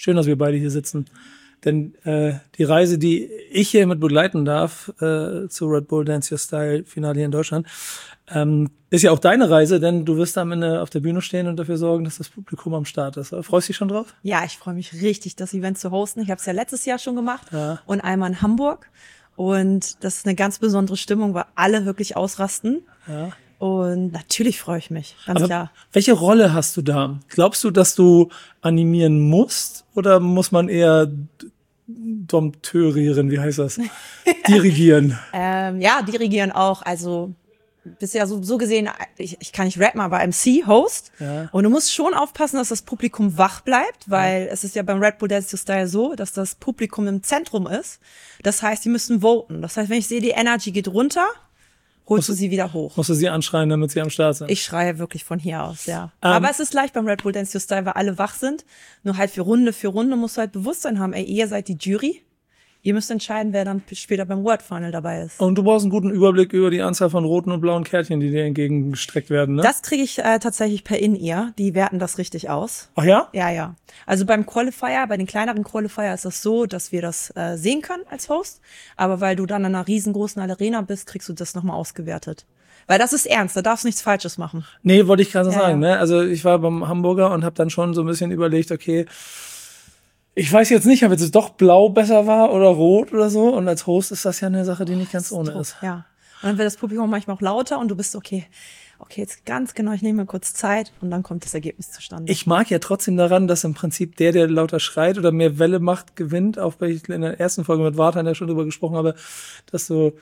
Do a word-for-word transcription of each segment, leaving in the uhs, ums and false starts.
schön, dass wir beide hier sitzen. Denn äh, die Reise, die ich hier mit begleiten darf äh, zu Red Bull Dance Your Style Finale hier in Deutschland, ähm, ist ja auch deine Reise, denn du wirst am Ende auf der Bühne stehen und dafür sorgen, dass das Publikum am Start ist. Freust du dich schon drauf? Ja, ich freue mich richtig, das Event zu hosten. Ich habe es ja letztes Jahr schon gemacht ja. und einmal in Hamburg. Und das ist eine ganz besondere Stimmung, weil alle wirklich ausrasten. Ja. Und natürlich freue ich mich, ganz Aber klar. Welche Rolle hast du da? Glaubst du, dass du animieren musst oder muss man eher dompteurieren, wie heißt das? Dirigieren? ähm, ja, dirigieren auch. Also bisher so, so gesehen, ich, ich kann nicht rappen, aber M C, Host. Ja. Und du musst schon aufpassen, dass das Publikum wach bleibt, weil ja. es ist ja beim Red Bull Dance Your Style so, dass das Publikum im Zentrum ist. Das heißt, die müssen voten. Das heißt, wenn ich sehe, die Energy geht runter, holst du sie wieder hoch. Musst du sie anschreien, damit sie am Start sind? Ich schreie wirklich von hier aus, ja. Um, Aber es ist leicht beim Red Bull Dance Your Style, weil alle wach sind. Nur halt für Runde für Runde musst du halt Bewusstsein haben. Ey, ihr seid die Jury. Ihr müsst entscheiden, wer dann später beim World Final dabei ist. Und du brauchst einen guten Überblick über die Anzahl von roten und blauen Kärtchen, die dir entgegengestreckt werden, ne? Das kriege ich äh, tatsächlich per In-Ear. Die werten das richtig aus. Ach ja? Ja, ja. Also beim Qualifier, bei den kleineren Qualifier ist das so, dass wir das äh, sehen können als Host. Aber weil du dann in einer riesengroßen Arena bist, kriegst du das nochmal ausgewertet. Weil das ist ernst, da darfst du nichts Falsches machen. Nee, wollte ich gerade ja, sagen, ja. ne? Also ich war beim Hamburger und habe dann schon so ein bisschen überlegt, okay, ich weiß jetzt nicht, ob jetzt doch blau besser war oder rot oder so. Und als Host ist das ja eine Sache, die nicht ganz ohne ist. Ja. Und dann wird das Publikum manchmal auch lauter und du bist okay, okay, jetzt ganz genau, ich nehme mir kurz Zeit und dann kommt das Ergebnis zustande. Ich mag ja trotzdem daran, dass im Prinzip der, der lauter schreit oder mehr Welle macht, gewinnt. Auch weil ich in der ersten Folge mit Wartan ja schon drüber gesprochen habe, dass so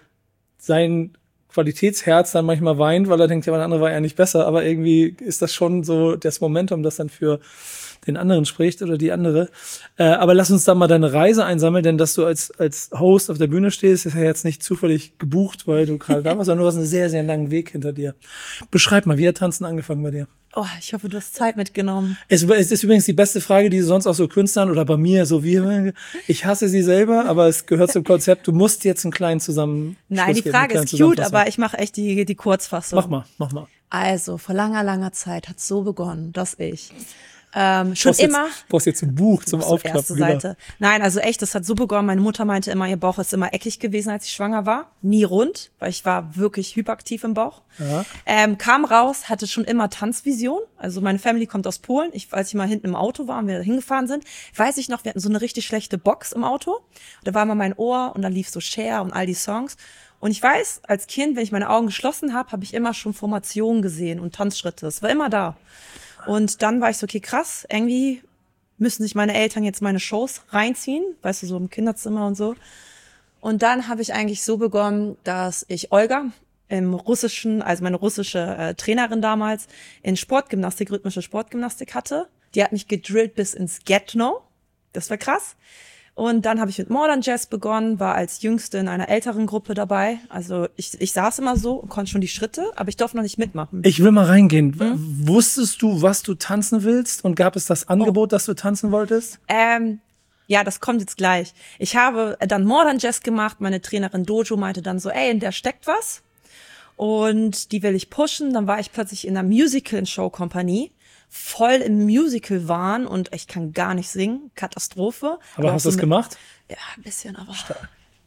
sein Qualitätsherz dann manchmal weint, weil er denkt, ja, der andere war ja nicht besser. Aber irgendwie ist das schon so das Momentum, das dann für den anderen spricht oder die andere. Äh, aber lass uns da mal deine Reise einsammeln, denn dass du als als Host auf der Bühne stehst, ist ja jetzt nicht zufällig gebucht, weil du gerade da warst, sondern du hast einen sehr, sehr langen Weg hinter dir. Beschreib mal, wie hat Tanzen angefangen bei dir? Oh, ich hoffe, du hast Zeit mitgenommen. Es, es ist übrigens die beste Frage, die sonst auch so Künstlern oder bei mir so wie, ich hasse sie selber, aber es gehört zum Konzept, du musst jetzt einen kleinen zusammen. Nein, die Frage ist cute, aber ich mache echt die die Kurzfassung. Mach mal, mach mal. Also, vor langer, langer Zeit hat so begonnen, dass ich Ähm, schon brauchst immer. Jetzt, brauchst jetzt ein Buch zum Aufklappen. Erste Seite. Nein, also echt, das hat so begonnen. Meine Mutter meinte immer, ihr Bauch ist immer eckig gewesen, als ich schwanger war. Nie rund, weil ich war wirklich hyperaktiv im Bauch. Ja. Ähm, kam raus, hatte schon immer Tanzvision. Also meine Family kommt aus Polen. Ich, als ich mal hinten im Auto war und wir da hingefahren sind, weiß ich noch, wir hatten so eine richtig schlechte Box im Auto. Da war immer mein Ohr und dann lief so Cher und all die Songs. Und ich weiß, als Kind, wenn ich meine Augen geschlossen habe, habe ich immer schon Formationen gesehen und Tanzschritte. Das war immer da. Und dann war ich so, okay, krass, irgendwie müssen sich meine Eltern jetzt meine Shows reinziehen, weißt du, so im Kinderzimmer und so. Und dann habe ich eigentlich so begonnen, dass ich Olga im russischen, also meine russische äh, Trainerin damals, in Sportgymnastik, rhythmische Sportgymnastik hatte. Die hat mich gedrillt bis ins Get-No. Das war krass. Und dann habe ich mit Modern Jazz begonnen, war als Jüngste in einer älteren Gruppe dabei. Also ich, ich saß immer so und konnte schon die Schritte, aber ich durfte noch nicht mitmachen. Ich will mal reingehen. Hm? Wusstest du, was du tanzen willst? Und gab es das Angebot, oh. dass du tanzen wolltest? Ähm, ja, das kommt jetzt gleich. Ich habe dann Modern Jazz gemacht. Meine Trainerin Dojo meinte dann so, ey, in der steckt was. Und die will ich pushen. Dann war ich plötzlich in einer Musical-Show-Kompanie. Voll im Musical-Wahn und ich kann gar nicht singen. Katastrophe. Aber, aber hast du es gemacht? Ja, ein bisschen, aber stark.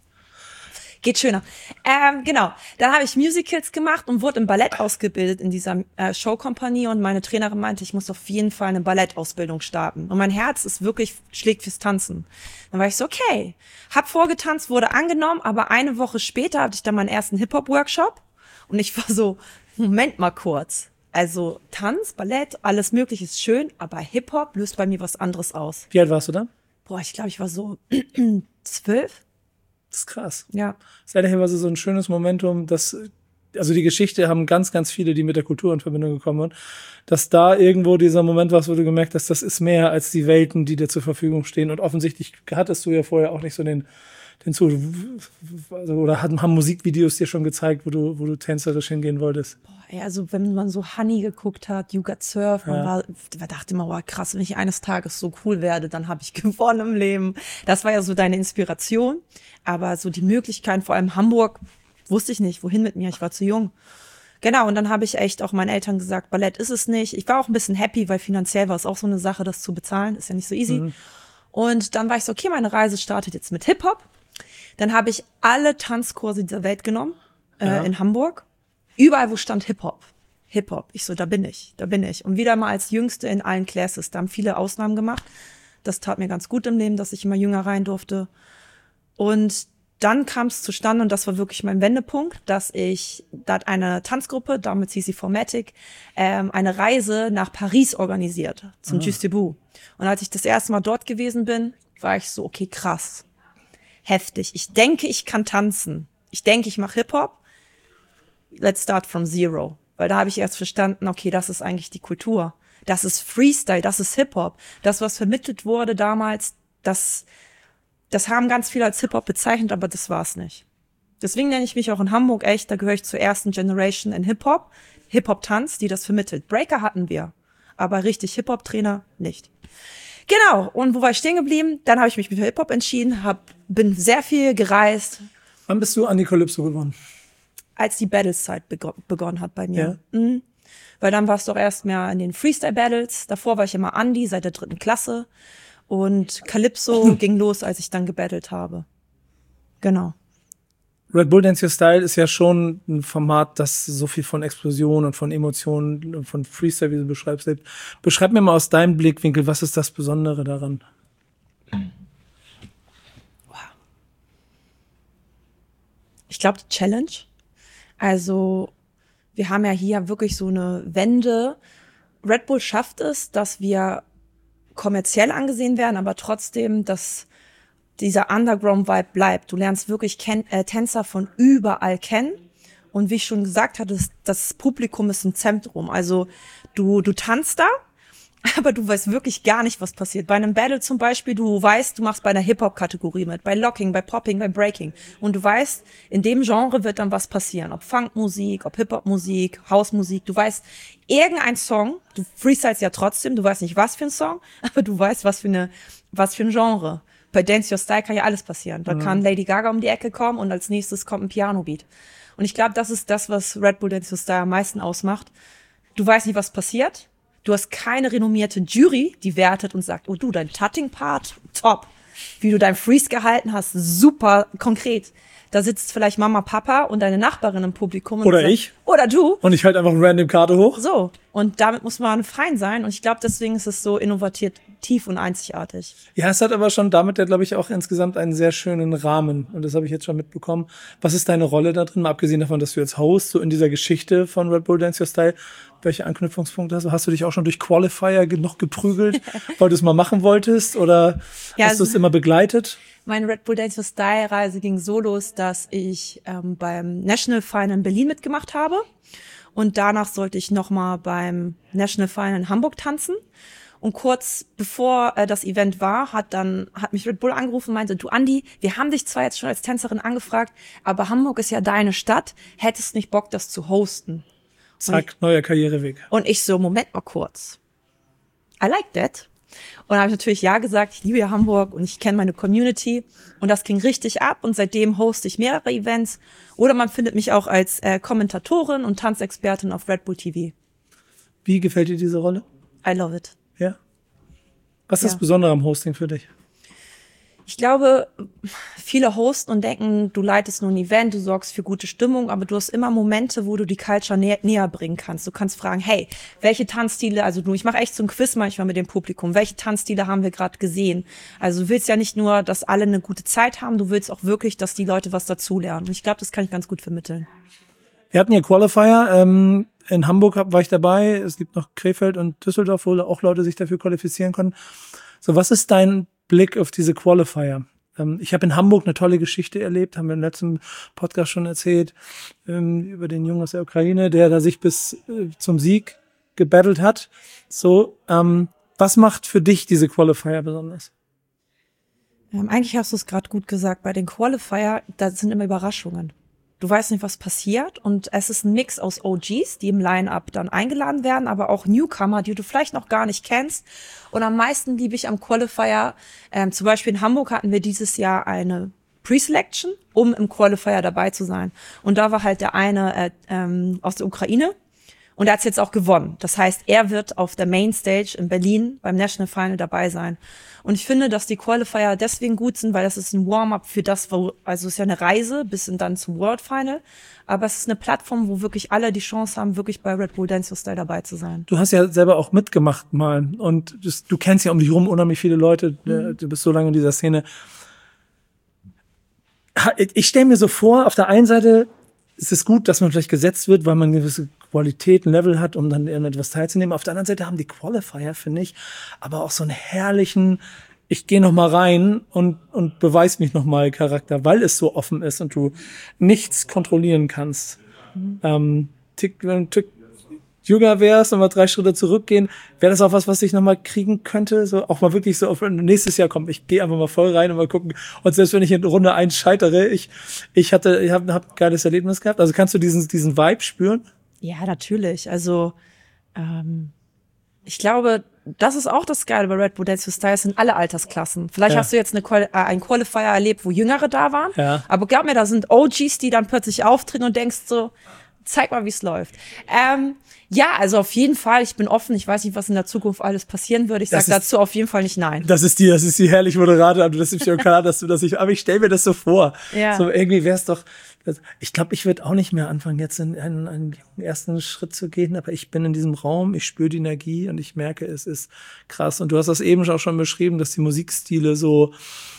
Geht schöner. Ähm, genau. Dann habe ich Musicals gemacht und wurde im Ballett ausgebildet in dieser äh, Showkompanie und meine Trainerin meinte, ich muss auf jeden Fall eine Ballettausbildung starten. Und mein Herz ist wirklich, schlägt fürs Tanzen. Dann war ich so, okay. Hab vorgetanzt, wurde angenommen, aber eine Woche später hatte ich dann meinen ersten Hip-Hop-Workshop und ich war so, Moment mal kurz. Also Tanz, Ballett, alles Mögliche ist schön, aber Hip-Hop löst bei mir was anderes aus. Wie alt warst du da? Boah, ich glaube, ich war so zwölf. Das ist krass. Ja. Seither war es so ein schönes Momentum, dass, also die Geschichte haben ganz, ganz viele, die mit der Kultur in Verbindung gekommen sind, dass da irgendwo dieser Moment war, wo du gemerkt hast, das ist mehr als die Welten, die dir zur Verfügung stehen. Und offensichtlich hattest du ja vorher auch nicht so den den zu, also, oder haben, haben Musikvideos dir schon gezeigt, wo du, wo du tänzerisch hingehen wolltest? Boah, ja, also wenn man so Honey geguckt hat, You Got Surf, man, ja. war, man dachte immer, wow, krass, wenn ich eines Tages so cool werde, dann habe ich gewonnen im Leben. Das war ja so deine Inspiration. Aber so die Möglichkeiten, vor allem Hamburg, wusste ich nicht, wohin mit mir, ich war zu jung. Genau, und dann habe ich echt auch meinen Eltern gesagt, Ballett ist es nicht. Ich war auch ein bisschen happy, weil finanziell war es auch so eine Sache, das zu bezahlen, ist ja nicht so easy. Mhm. Und dann war ich so, okay, meine Reise startet jetzt mit Hip-Hop. Dann habe ich alle Tanzkurse dieser Welt genommen, äh, Ja. in Hamburg. Überall, wo stand Hip-Hop. Hip-Hop. Ich so, da bin ich, da bin ich. Und wieder mal als Jüngste in allen Classes. Da haben viele Ausnahmen gemacht. Das tat mir ganz gut im Leben, dass ich immer jünger rein durfte. Und dann kam es zustande, und das war wirklich mein Wendepunkt, dass ich, da hat eine Tanzgruppe, damals hieß sie Formatic, ähm, eine Reise nach Paris organisiert, zum Ah. Juste Debout. Und als ich das erste Mal dort gewesen bin, war ich so, okay, krass, heftig. Ich denke, ich kann tanzen. Ich denke, ich mache Hip-Hop. Let's start from zero. Weil da habe ich erst verstanden, okay, das ist eigentlich die Kultur. Das ist Freestyle, das ist Hip-Hop. Das, was vermittelt wurde damals, das, das haben ganz viele als Hip-Hop bezeichnet, aber das war's nicht. Deswegen nenne ich mich auch in Hamburg echt, da gehöre ich zur ersten Generation in Hip-Hop, Hip-Hop-Tanz, die das vermittelt. Breaker hatten wir, aber richtig Hip-Hop-Trainer nicht. Genau, und wo war ich stehen geblieben? Dann habe ich mich für Hip-Hop entschieden, hab, bin sehr viel gereist, Wann bist du an die Calypso geworden? als die Battles-Zeit bego- begonnen hat bei mir. Ja. Mhm. Weil dann war es doch erst mehr in den Freestyle-Battles. Davor war ich immer Andi seit der dritten Klasse. Und Calypso ging los, als ich dann gebattelt habe. Genau. Red Bull Dance Your Style ist ja schon ein Format, das so viel von Explosion und von Emotionen und von Freestyle, wie du beschreibst, lebt. Beschreib mir mal aus deinem Blickwinkel, was ist das Besondere daran? Ich glaube, die Challenge. Also, wir haben ja hier wirklich so eine Wende. Red Bull schafft es, dass wir kommerziell angesehen werden, aber trotzdem, dass dieser Underground-Vibe bleibt. Du lernst wirklich Ken- äh, Tänzer von überall kennen. Und wie ich schon gesagt hatte, das, das Publikum ist im Zentrum. Also du, du tanzt da, aber du weißt wirklich gar nicht, was passiert. Bei einem Battle zum Beispiel, du weißt, du machst bei einer Hip-Hop-Kategorie mit, bei Locking, bei Popping, bei Breaking. Und du weißt, in dem Genre wird dann was passieren. Ob Funkmusik, ob Hip-Hop-Musik, Hausmusik. Du weißt, irgendein Song, du freestylst ja trotzdem, du weißt nicht, was für ein Song, aber du weißt, was für eine, was für ein Genre. Bei Dance Your Style kann ja alles passieren. Da Mhm. kann Lady Gaga um die Ecke kommen und als nächstes kommt ein Piano-Beat. Und ich glaube, das ist das, was Red Bull Dance Your Style am meisten ausmacht. Du weißt nicht, was passiert. Du hast keine renommierte Jury, die wertet und sagt, oh du, dein Tutting-Part, top. Wie du dein Freeze gehalten hast, super konkret. Da sitzt vielleicht Mama, Papa und deine Nachbarin im Publikum. Und Oder sagt, ich. Oder du. Und ich halte einfach eine random Karte hoch. So. Und damit muss man fein sein. Und ich glaube, deswegen ist es so innovativ und einzigartig. Ja, es hat aber schon damit, ja, glaube ich, auch insgesamt einen sehr schönen Rahmen. Und das habe ich jetzt schon mitbekommen. Was ist deine Rolle da drin? Mal abgesehen davon, dass du jetzt Host, so in dieser Geschichte von Red Bull Dance Your Style, welche Anknüpfungspunkte hast du? Hast du dich auch schon durch Qualifier ge- noch geprügelt, weil du es mal machen wolltest? Oder Ja, hast du es immer begleitet? Meine Red Bull Dance Your Style Reise ging so los, dass ich ähm, beim National Final in Berlin mitgemacht habe. Und danach sollte ich nochmal beim National Final in Hamburg tanzen. Und kurz bevor äh, das Event war, hat dann hat mich Red Bull angerufen und meinte, du Andi, wir haben dich zwar jetzt schon als Tänzerin angefragt, aber Hamburg ist ja deine Stadt, hättest nicht Bock, das zu hosten? Zack, neuer Karriereweg. Und ich so, Moment mal kurz. I like that. Und dann habe ich natürlich ja gesagt, ich liebe ja Hamburg und ich kenne meine Community. Und das ging richtig ab und seitdem hoste ich mehrere Events. Oder man findet mich auch als äh, Kommentatorin und Tanzexpertin auf Red Bull T V. Wie gefällt dir diese Rolle? I love it. Ja. Was ist Ja. das Besondere am Hosting für dich? Ich glaube, viele hosten und denken, du leitest nur ein Event, du sorgst für gute Stimmung, aber du hast immer Momente, wo du die Culture nä näher bringen kannst. Du kannst fragen, hey, welche Tanzstile, also du, ich mache echt so ein Quiz manchmal mit dem Publikum, welche Tanzstile haben wir gerade gesehen? Also du willst ja nicht nur, dass alle eine gute Zeit haben, du willst auch wirklich, dass die Leute was dazulernen. Und ich glaube, das kann ich ganz gut vermitteln. Wir hatten hier Qualifier. Ähm, in Hamburg hab, war ich dabei. Es gibt noch Krefeld und Düsseldorf, wo auch Leute sich dafür qualifizieren können. So, was ist dein Blick auf diese Qualifier? Ähm, ich habe in Hamburg eine tolle Geschichte erlebt, haben wir im letzten Podcast schon erzählt, ähm, über den Jungen aus der Ukraine, der da sich bis äh, zum Sieg gebattelt hat. So, ähm, was macht für dich diese Qualifier besonders? Ähm, eigentlich hast du es gerade gut gesagt, bei den Qualifier, da sind immer Überraschungen. Du weißt nicht, was passiert und es ist ein Mix aus O Gs, die im Line-Up dann eingeladen werden, aber auch Newcomer, die du vielleicht noch gar nicht kennst. Und am meisten liebe ich am Qualifier, ähm, zum Beispiel in Hamburg hatten wir dieses Jahr eine Pre-Selection, um im Qualifier dabei zu sein. Und da war halt der eine äh, ähm, aus der Ukraine Und er hat jetzt auch gewonnen. Das heißt, er wird auf der Mainstage in Berlin beim National Final dabei sein. Und ich finde, dass die Qualifier deswegen gut sind, weil das ist ein Warm-up für das, wo, also es ist ja eine Reise bis dann zum World Final. Aber es ist eine Plattform, wo wirklich alle die Chance haben, wirklich bei Red Bull Dance Your Style dabei zu sein. Du hast ja selber auch mitgemacht mal. Und das, du kennst ja um dich rum unheimlich viele Leute. Mhm. Du bist so lange in dieser Szene. Ich stelle mir so vor, auf der einen Seite ist es gut, dass man vielleicht gesetzt wird, weil man eine gewisse Qualität, ein Level hat, um dann etwas teilzunehmen. Auf der anderen Seite haben die Qualifier, finde ich, aber auch so einen herrlichen, ich gehe noch mal rein und und beweis mich noch mal Charakter, weil es so offen ist und du nichts kontrollieren kannst. Mhm. Ähm, tick, wenn du tick, jünger wärst und mal drei Schritte zurückgehen, wäre das auch was, was ich noch mal kriegen könnte, so auch mal wirklich so auf nächstes Jahr kommen. Ich gehe einfach mal voll rein und mal gucken. Und selbst wenn ich in Runde eins scheitere, ich ich hatte ich habe hab ein geiles Erlebnis gehabt. Also kannst du diesen diesen Vibe spüren? Ja, natürlich. Also ähm, ich glaube, das ist auch das Geile bei Red Bull Dance Your Style, sind alle Altersklassen. Vielleicht ja. hast du jetzt eine Quali- äh, einen Qualifier erlebt, wo Jüngere da waren. Ja. Aber glaub mir, da sind O Gs, die dann plötzlich auftreten und denkst so, zeig mal, wie es läuft. Ähm, ja, also auf jeden Fall, ich bin offen. Ich weiß nicht, was in der Zukunft alles passieren würde. Ich sage dazu auf jeden Fall nicht nein. Das ist die, das ist die herrlich Moderate, aber das ist ja klar, dass du das nicht, aber ich stelle mir das so vor. Ja. So irgendwie wäre es doch, ich glaube, ich würde auch nicht mehr anfangen, jetzt in einen, einen ersten Schritt zu gehen, aber ich bin in diesem Raum, ich spüre die Energie und ich merke, es ist krass. Und du hast das eben auch schon beschrieben, dass die Musikstile so,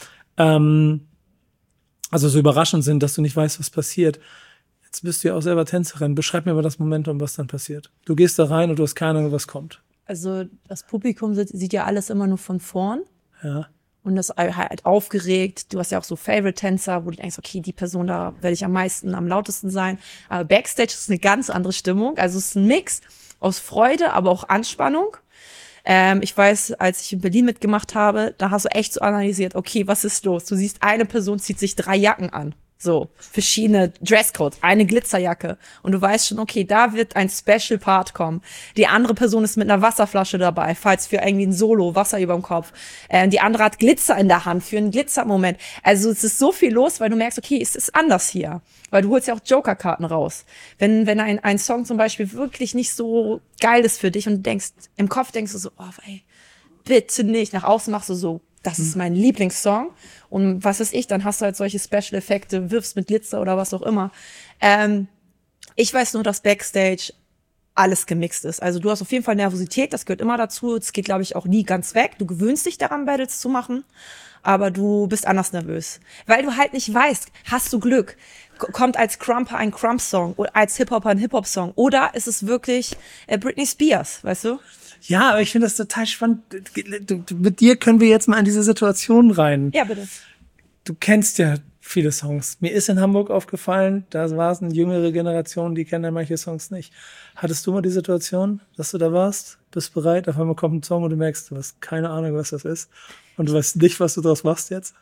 ähm, also so überraschend sind, dass du nicht weißt, was passiert. Jetzt bist du ja auch selber Tänzerin. Beschreib mir mal das Momentum, was dann passiert. Du gehst da rein und du hast keine Ahnung, was kommt. Also das Publikum sieht, sieht ja alles immer nur von vorn. Ja. Und das halt aufgeregt. Du hast ja auch so Favorite-Tänzer, wo du denkst, okay, die Person, da werde ich am meisten, am lautesten sein. Aber Backstage ist eine ganz andere Stimmung. Also es ist ein Mix aus Freude, aber auch Anspannung. Ähm, ich weiß, als ich in Berlin mitgemacht habe, da hast du echt so analysiert, okay, was ist los? Du siehst, eine Person zieht sich drei Jacken an. So, verschiedene Dresscodes, eine Glitzerjacke. Und du weißt schon, okay, da wird ein Special Part kommen. Die andere Person ist mit einer Wasserflasche dabei, falls für irgendwie ein Solo, Wasser überm Kopf. Ähm, die andere hat Glitzer in der Hand für einen Glitzermoment. Also es ist so viel los, weil du merkst, okay, es ist anders hier. Weil du holst ja auch Joker-Karten raus. Wenn wenn ein, ein Song zum Beispiel wirklich nicht so geil ist für dich und du denkst, im Kopf denkst du so, oh, ey, bitte nicht. Nach außen machst du so, das ist mein Lieblingssong. Und was ist ich, dann hast du halt solche Special-Effekte, wirfst mit Glitzer oder was auch immer. Ähm, ich weiß nur, dass Backstage alles gemixt ist. Also du hast auf jeden Fall Nervosität, das gehört immer dazu. Es geht, glaube ich, auch nie ganz weg. Du gewöhnst dich daran, Battles zu machen, aber du bist anders nervös. Weil du halt nicht weißt, hast du Glück? Kommt als Crumper ein Crump-Song oder als Hip-Hopper ein Hip-Hop-Song? Oder ist es wirklich äh, Britney Spears, weißt du? Ja, aber ich finde das total spannend. Du, du, mit dir können wir jetzt mal in diese Situation rein. Ja, bitte. Du kennst ja viele Songs. Mir ist in Hamburg aufgefallen, da war es eine jüngere Generation, die kennen ja manche Songs nicht. Hattest du mal die Situation, dass du da warst, bist bereit, auf einmal kommt ein Song und du merkst, du hast keine Ahnung, was das ist und du weißt nicht, was du daraus machst jetzt?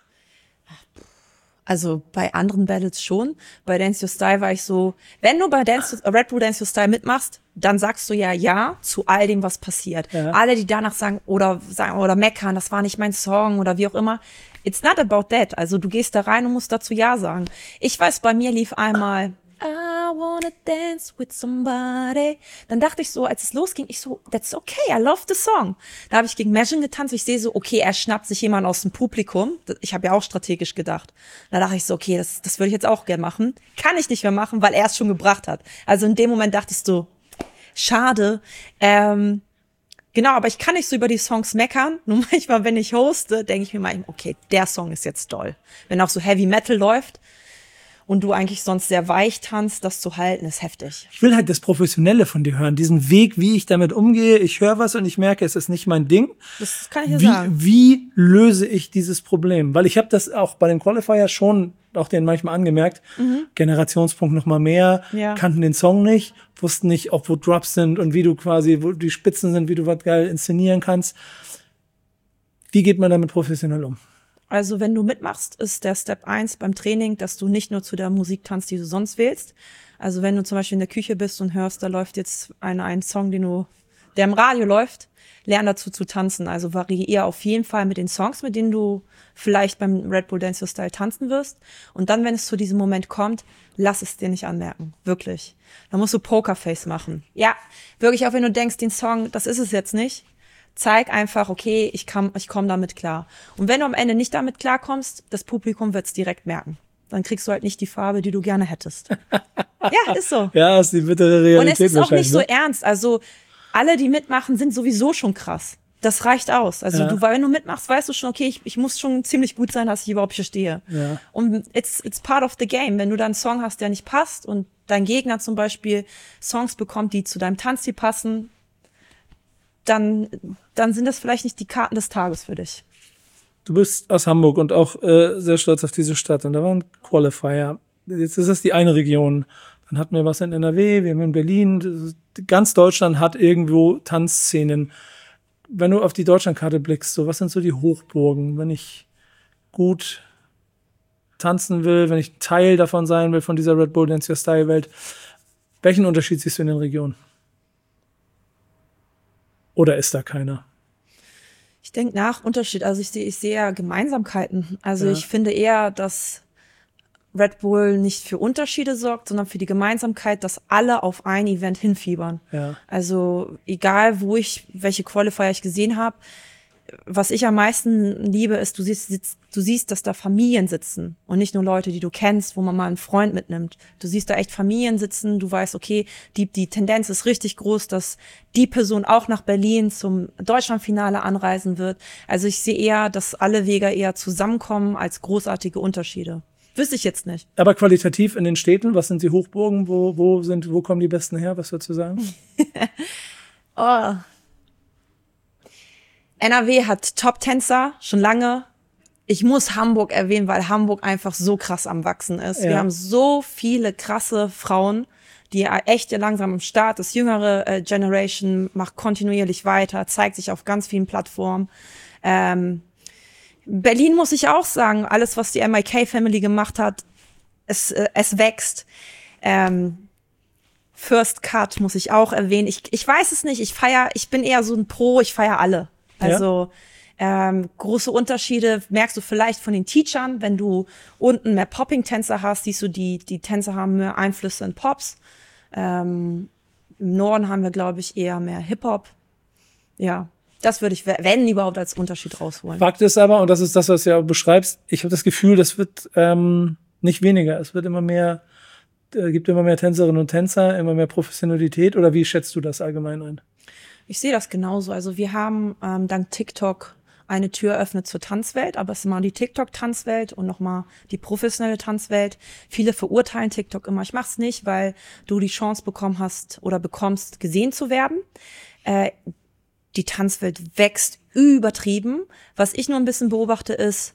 Also bei anderen Battles schon. Bei Dance Your Style war ich so, wenn du bei Dance, Red Bull Dance Your Style mitmachst, dann sagst du ja ja zu all dem, was passiert. Ja. Alle, die danach sagen oder sagen oder meckern, das war nicht mein Song oder wie auch immer. It's not about that. Also du gehst da rein und musst dazu ja sagen. Ich weiß, bei mir lief einmal I wanna dance with somebody. Dann dachte ich so, als es losging, ich so, that's okay, I love the song. Da habe ich gegen Imagine getanzt. Ich sehe so, okay, er schnappt sich jemanden aus dem Publikum. Ich habe ja auch strategisch gedacht. Da dachte ich so, okay, das, das würde ich jetzt auch gern machen. Kann ich nicht mehr machen, weil er es schon gebracht hat. Also in dem Moment dachte ich so, schade. Ähm, genau, aber ich kann nicht so über die Songs meckern. Nur manchmal, wenn ich hoste, denke ich mir mal, okay, der Song ist jetzt doll. Wenn auch so Heavy Metal läuft, und du eigentlich sonst sehr weich tanzt, das zu halten, ist heftig. Ich will halt das Professionelle von dir hören, diesen Weg, wie ich damit umgehe. Ich höre was und ich merke, es ist nicht mein Ding. Das kann ich ja wie, sagen. Wie löse ich dieses Problem? Weil ich habe das auch bei den Qualifiers schon auch denen manchmal angemerkt. Mhm. Generationspunkt noch mal mehr, ja. Kannten den Song nicht, wussten nicht, ob wo Drops sind und wie du quasi, wo die Spitzen sind, wie du was geil inszenieren kannst. Wie geht man damit professionell um? Also wenn du mitmachst, ist der Step eins beim Training, dass du nicht nur zu der Musik tanzt, die du sonst wählst. Also wenn du zum Beispiel in der Küche bist und hörst, da läuft jetzt ein, ein Song, den du der im Radio läuft, lern dazu zu tanzen. Also variiere auf jeden Fall mit den Songs, mit denen du vielleicht beim Red Bull Dance Your Style tanzen wirst. Und dann, wenn es zu diesem Moment kommt, lass es dir nicht anmerken. Wirklich. Dann musst du Pokerface machen. Ja, wirklich, auch wenn du denkst, den Song, das ist es jetzt nicht. Zeig einfach, okay, ich komm, ich komm damit klar. Und wenn du am Ende nicht damit klarkommst, das Publikum wird's direkt merken. Dann kriegst du halt nicht die Farbe, die du gerne hättest. Ja, ist so. Ja, ist die bittere Realität. Und es ist auch nicht so ne? ernst. Also alle, die mitmachen, sind sowieso schon krass. Das reicht aus. Also ja. du, wenn du mitmachst, weißt du schon, okay, ich, ich muss schon ziemlich gut sein, dass ich überhaupt hier stehe. Ja. Und it's, it's part of the game. Wenn du dann einen Song hast, der nicht passt und dein Gegner zum Beispiel Songs bekommt, die zu deinem Tanzstil passen, dann, dann sind das vielleicht nicht die Karten des Tages für dich. Du bist aus Hamburg und auch äh, sehr stolz auf diese Stadt. Und da war ein Qualifier. Jetzt ist das die eine Region. Dann hatten wir was in N R W, wir haben in Berlin. Ganz Deutschland hat irgendwo Tanzszenen. Wenn du auf die Deutschlandkarte blickst, so was sind so die Hochburgen? Wenn ich gut tanzen will, wenn ich Teil davon sein will, von dieser Red Bull Dance Your Style Welt, welchen Unterschied siehst du in den Regionen? Oder ist da keiner? Ich denke nach Unterschied. Also ich sehe ich sehe ja Gemeinsamkeiten. Also Ja. ich finde eher, dass Red Bull nicht für Unterschiede sorgt, sondern für die Gemeinsamkeit, dass alle auf ein Event hinfiebern. Ja. Also egal, wo ich, welche Qualifier ich gesehen habe, was ich am meisten liebe, ist, du siehst, sitzt, du siehst, dass da Familien sitzen und nicht nur Leute, die du kennst, wo man mal einen Freund mitnimmt. Du siehst da echt Familien sitzen, du weißt, okay, die, die Tendenz ist richtig groß, dass die Person auch nach Berlin zum Deutschlandfinale anreisen wird. Also ich sehe eher, dass alle Wege eher zusammenkommen als großartige Unterschiede. Wüsste ich jetzt nicht. Aber qualitativ in den Städten, was sind die Hochburgen? Wo, wo sind, wo kommen die Besten her? Was würdest du sagen? Oh. N R W hat Top-Tänzer, schon lange. Ich muss Hamburg erwähnen, weil Hamburg einfach so krass am Wachsen ist. Ja. Wir haben so viele krasse Frauen, die echt langsam am Start. Das jüngere äh, Generation macht kontinuierlich weiter, zeigt sich auf ganz vielen Plattformen. Ähm, Berlin muss ich auch sagen, alles, was die M I K-Family gemacht hat, es, äh, es wächst. Ähm, First Cut muss ich auch erwähnen. Ich, ich weiß es nicht, ich feier, ich bin eher so ein Pro, ich feier alle. Also ja. ähm, große Unterschiede merkst du vielleicht von den Teachern, wenn du unten mehr Popping-Tänzer hast, siehst du, die die Tänzer haben mehr Einflüsse in Pops. Ähm, Im Norden haben wir, glaube ich, eher mehr Hip-Hop. Ja, das würde ich, wenn überhaupt, als Unterschied rausholen. Fakt ist aber, und das ist das, was du ja beschreibst, ich habe das Gefühl, das wird ähm, nicht weniger. Es wird immer mehr, äh, gibt immer mehr Tänzerinnen und Tänzer, immer mehr Professionalität. Oder wie schätzt du das allgemein ein? Ich sehe das genauso. Also wir haben ähm, dank TikTok eine Tür eröffnet zur Tanzwelt, aber es ist mal die TikTok-Tanzwelt und nochmal die professionelle Tanzwelt. Viele verurteilen TikTok immer. Ich mach's nicht, weil du die Chance bekommen hast oder bekommst, gesehen zu werden. Äh, die Tanzwelt wächst übertrieben. Was ich nur ein bisschen beobachte, ist,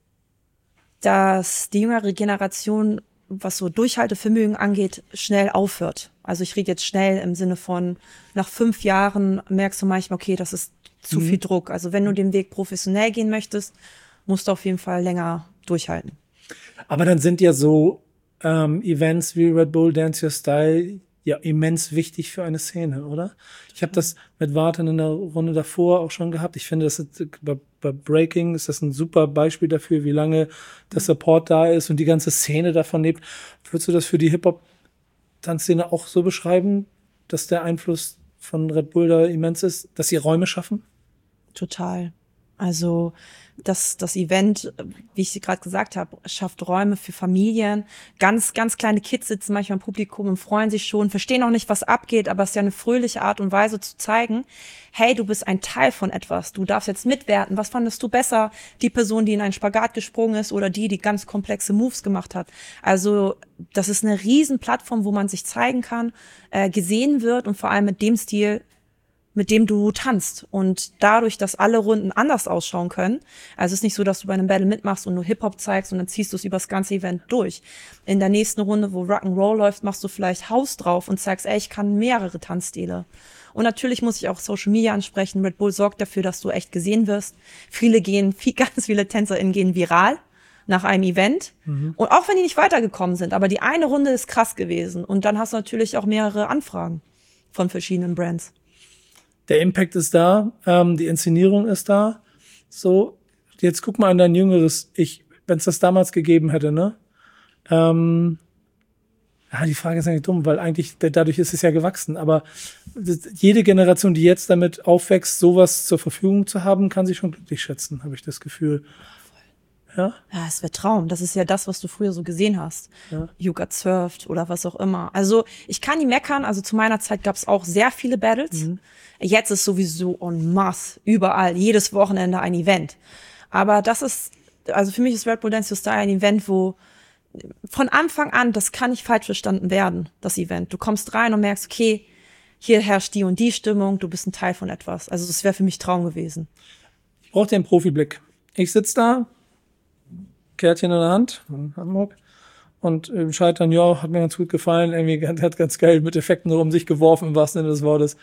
dass die jüngere Generation, was so Durchhaltevermögen angeht, schnell aufhört. Also ich rede jetzt schnell im Sinne von, nach fünf Jahren merkst du manchmal, okay, das ist zu mhm. viel Druck. Also wenn du den Weg professionell gehen möchtest, musst du auf jeden Fall länger durchhalten. Aber dann sind ja so ähm, Events wie Red Bull Dance Your Style ja immens wichtig für eine Szene, oder? Ich habe das mit Warten in der Runde davor auch schon gehabt. Ich finde, das ist, bei, bei Breaking ist das ein super Beispiel dafür, wie lange der Support da ist und die ganze Szene davon lebt. Würdest du das für die Hip-Hop-Tanzszene auch so beschreiben, dass der Einfluss von Red Bull da immens ist, dass sie Räume schaffen? Total. Also das, das Event, wie ich gerade gesagt habe, schafft Räume für Familien. Ganz, ganz kleine Kids sitzen manchmal im Publikum und freuen sich schon, verstehen auch nicht, was abgeht, aber es ist ja eine fröhliche Art und Weise zu zeigen, hey, du bist ein Teil von etwas, du darfst jetzt mitwerten. Was fandest du besser? Die Person, die in einen Spagat gesprungen ist oder die, die ganz komplexe Moves gemacht hat? Also das ist eine riesen Plattform, wo man sich zeigen kann, äh, gesehen wird und vor allem mit dem Stil, mit dem du tanzt. Und dadurch, dass alle Runden anders ausschauen können, also es ist nicht so, dass du bei einem Battle mitmachst und nur Hip-Hop zeigst und dann ziehst du es über das ganze Event durch. In der nächsten Runde, wo Rock'n'Roll läuft, machst du vielleicht House drauf und zeigst, ey, ich kann mehrere Tanzstile. Und natürlich muss ich auch Social Media ansprechen. Red Bull sorgt dafür, dass du echt gesehen wirst. Viele gehen, viel, ganz viele TänzerInnen gehen viral nach einem Event. Mhm. Und auch wenn die nicht weitergekommen sind, aber die eine Runde ist krass gewesen. Und dann hast du natürlich auch mehrere Anfragen von verschiedenen Brands. der Impact ist da, ähm, die Inszenierung ist da. So, jetzt guck mal an dein jüngeres Ich, wenn es das damals gegeben hätte, ne? Ähm, ja, die Frage ist eigentlich dumm, weil eigentlich dadurch ist es ja gewachsen. Aber jede Generation, die jetzt damit aufwächst, sowas zur Verfügung zu haben, kann sich schon glücklich schätzen, habe ich das Gefühl. Ja? Ja, es wäre Traum. Das ist ja das, was du früher so gesehen hast. Ja. You Got Surfed oder was auch immer. Also ich kann nie meckern. Also zu meiner Zeit gab es auch sehr viele Battles. Mhm. Jetzt ist sowieso en masse, überall, jedes Wochenende ein Event. Aber das ist, also für mich ist Red Bull Dance Your Style ein Event, wo von Anfang an, das kann nicht falsch verstanden werden, das Event. Du kommst rein und merkst, okay, hier herrscht die und die Stimmung, du bist ein Teil von etwas. Also das wäre für mich Traum gewesen. Ich brauche den Profiblick. Ich sitze da, Kärtchen in der Hand, in Hamburg, und im Scheitern, ja, hat mir ganz gut gefallen, irgendwie hat ganz geil mit Effekten um sich geworfen, im wahrsten Sinne des Wortes.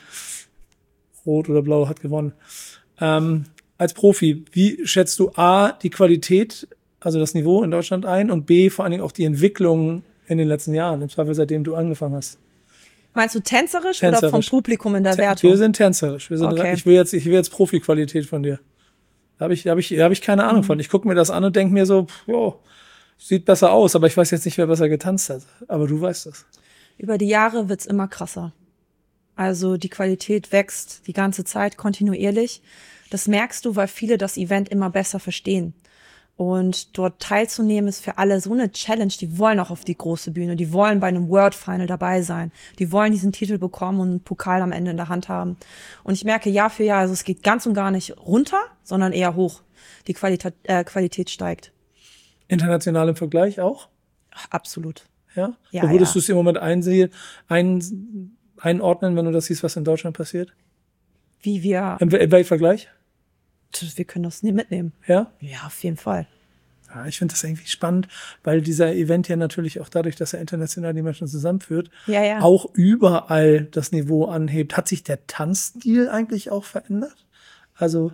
Rot oder Blau hat gewonnen. Ähm, als Profi, wie schätzt du A, die Qualität, also das Niveau in Deutschland ein, und B, vor allen Dingen auch die Entwicklung in den letzten Jahren, im Zweifel seitdem du angefangen hast? Meinst du tänzerisch, tänzerisch. oder vom Publikum in der T- Wertung? Wir sind tänzerisch. Wir sind Okay. Ich will jetzt, ich will jetzt Profi-Qualität von dir. Da habe ich, da habe ich, da habe ich keine Ahnung mhm. von. Ich gucke mir das an und denke mir so, pff, jo, sieht besser aus, aber ich weiß jetzt nicht, wer besser getanzt hat. Aber du weißt das. Über die Jahre wird's immer krasser. Also die Qualität wächst die ganze Zeit kontinuierlich. Das merkst du, weil viele das Event immer besser verstehen. Und dort teilzunehmen ist für alle so eine Challenge. Die wollen auch auf die große Bühne. Die wollen bei einem World Final dabei sein. Die wollen diesen Titel bekommen und einen Pokal am Ende in der Hand haben. Und ich merke Jahr für Jahr, also es geht ganz und gar nicht runter, sondern eher hoch. Die Qualität, äh, Qualität steigt. International im Vergleich auch? Ach, absolut. Ja? Ja, Wo würdest ja. du es im Moment einsehen, ein, einordnen, wenn du das siehst, was in Deutschland passiert? Wie wir, Im, im Weltvergleich? wir können das nie mitnehmen. Ja? Ja, auf jeden Fall. Ja, ich finde das irgendwie spannend, weil dieser Event ja natürlich auch dadurch, dass er international die Menschen zusammenführt, Ja, ja. auch überall das Niveau anhebt. Hat sich der Tanzstil eigentlich auch verändert? Also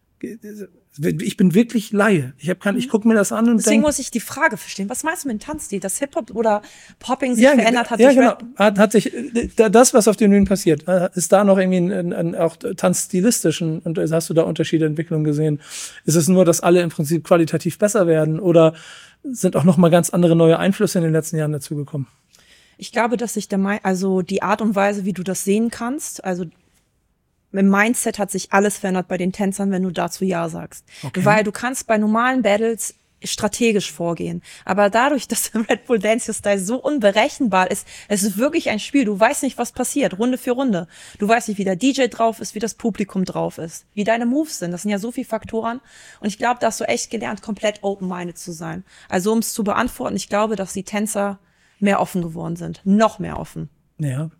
ich bin wirklich Laie. Ich habe kein, ich gucke mir das an und Deswegen denke, muss ich die Frage verstehen. Was meinst du mit dem Tanzstil? Dass Hip-Hop oder Popping sich ja, verändert hat? Ja, durch genau. Rap? Hat, hat sich das, was auf den Bühnen passiert, ist da noch irgendwie ein, ein, ein auch tanzstilistischen, und hast du da Unterschiede, Entwicklungen gesehen? Ist es nur, dass alle im Prinzip qualitativ besser werden, oder sind auch noch mal ganz andere neue Einflüsse in den letzten Jahren dazugekommen? Ich glaube, dass sich der, Mi- also die Art und Weise, wie du das sehen kannst, also im Mindset hat sich alles verändert bei den Tänzern, wenn du dazu Ja sagst. Okay. Weil du kannst bei normalen Battles strategisch vorgehen. Aber dadurch, dass der Red Bull Dance Your Style so unberechenbar ist, es ist wirklich ein Spiel. Du weißt nicht, was passiert, Runde für Runde. Du weißt nicht, wie der D J drauf ist, wie das Publikum drauf ist, wie deine Moves sind. Das sind ja so viele Faktoren. Und ich glaube, da hast du echt gelernt, komplett open-minded zu sein. Also um es zu beantworten, ich glaube, dass die Tänzer mehr offen geworden sind. Noch mehr offen. Ja.